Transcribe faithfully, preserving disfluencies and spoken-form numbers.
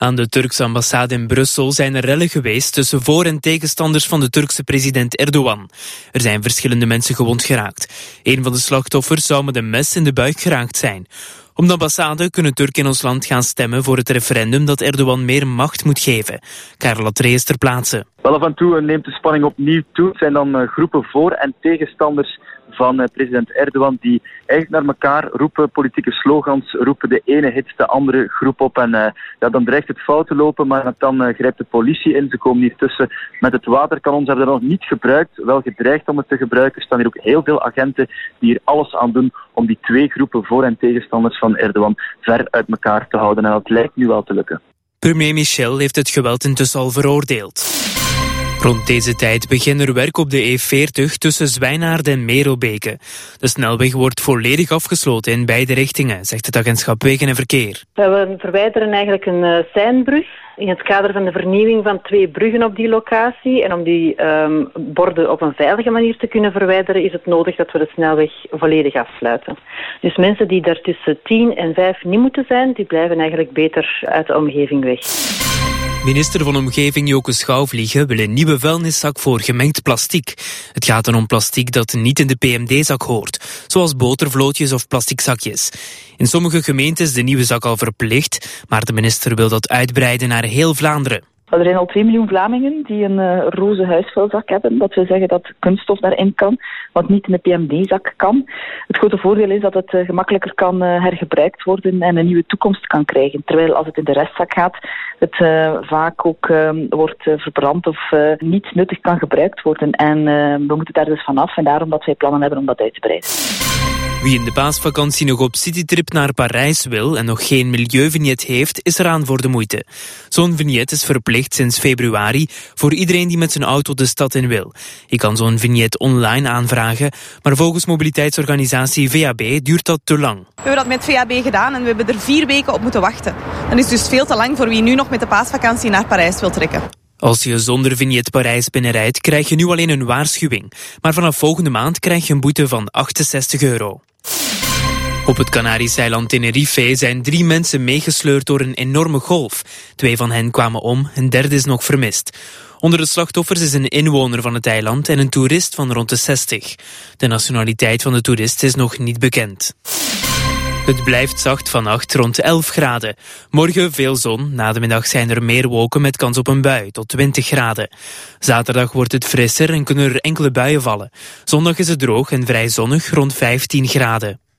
Aan de Turkse ambassade in Brussel zijn er rellen geweest tussen voor- en tegenstanders van de Turkse president Erdogan. Er zijn verschillende mensen gewond geraakt. Een van de slachtoffers zou met een mes in de buik geraakt zijn. Op de ambassade kunnen Turken in ons land gaan stemmen voor het referendum dat Erdogan meer macht moet geven. Karel Latree is ter plaatse. Wel, af en toe neemt de spanning opnieuw toe. Het zijn dan uh, groepen voor- en tegenstanders van uh, president Erdogan die eigenlijk naar elkaar roepen, politieke slogans roepen. De ene hit de andere groep op en uh, ja, dan dreigt het fout te lopen, maar dan uh, grijpt de politie in. Ze komen hier tussen met het waterkanon. Ze hebben dat nog niet gebruikt, wel gedreigd om het te gebruiken. Er staan hier ook heel veel agenten die hier alles aan doen om die twee groepen voor- en tegenstanders van Erdogan ver uit elkaar te houden. En dat lijkt nu wel te lukken. Premier Michel heeft het geweld intussen al veroordeeld. Rond deze tijd begint er werk op de E veertig tussen Zwijnaarden en Merelbeke. De snelweg wordt volledig afgesloten in beide richtingen, zegt het agentschap Wegen en Verkeer. We verwijderen eigenlijk een uh, seinbrug in het kader van de vernieuwing van twee bruggen op die locatie. En om die um, borden op een veilige manier te kunnen verwijderen, is het nodig dat we de snelweg volledig afsluiten. Dus mensen die daar tussen tien en vijf niet moeten zijn, die blijven eigenlijk beter uit de omgeving weg. Minister van Omgeving Joke Schouwvliegen wil een nieuwe vuilniszak voor gemengd plastic. Het gaat dan om plastic dat niet in de P M D-zak hoort, zoals botervlootjes of plastic zakjes. In sommige gemeenten is de nieuwe zak al verplicht, maar de minister wil dat uitbreiden naar heel Vlaanderen. Er zijn al twee miljoen Vlamingen die een uh, roze huisvuilzak hebben. Dat wil zeggen dat kunststof daarin kan, wat niet in de P M D-zak kan. Het grote voordeel is dat het uh, gemakkelijker kan uh, hergebruikt worden en een nieuwe toekomst kan krijgen. Terwijl als het in de restzak gaat, het uh, vaak ook uh, wordt uh, verbrand of uh, niet nuttig kan gebruikt worden. En uh, we moeten daar dus vanaf en daarom dat wij plannen hebben om dat uit te breiden. Wie in de paasvakantie nog op citytrip naar Parijs wil en nog geen milieuvignet heeft, is eraan voor de moeite. Zo'n vignet is verplicht sinds februari voor iedereen die met zijn auto de stad in wil. Je kan zo'n vignet online aanvragen, maar volgens mobiliteitsorganisatie V A B duurt dat te lang. We hebben dat met V A B gedaan en we hebben er vier weken op moeten wachten. Dat is dus veel te lang voor wie nu nog met de paasvakantie naar Parijs wil trekken. Als je zonder vignet Parijs binnenrijdt, krijg je nu alleen een waarschuwing. Maar vanaf volgende maand krijg je een boete van achtenzestig euro. Op het Canarische eiland Tenerife zijn drie mensen meegesleurd door een enorme golf. Twee van hen kwamen om, een derde is nog vermist. Onder de slachtoffers is een inwoner van het eiland en een toerist van rond de zestig. De nationaliteit van de toerist is nog niet bekend. Het blijft zacht vannacht rond elf graden. Morgen veel zon, na de middag zijn er meer wolken met kans op een bui, tot twintig graden. Zaterdag wordt het frisser en kunnen er enkele buien vallen. Zondag is het droog en vrij zonnig rond vijftien graden.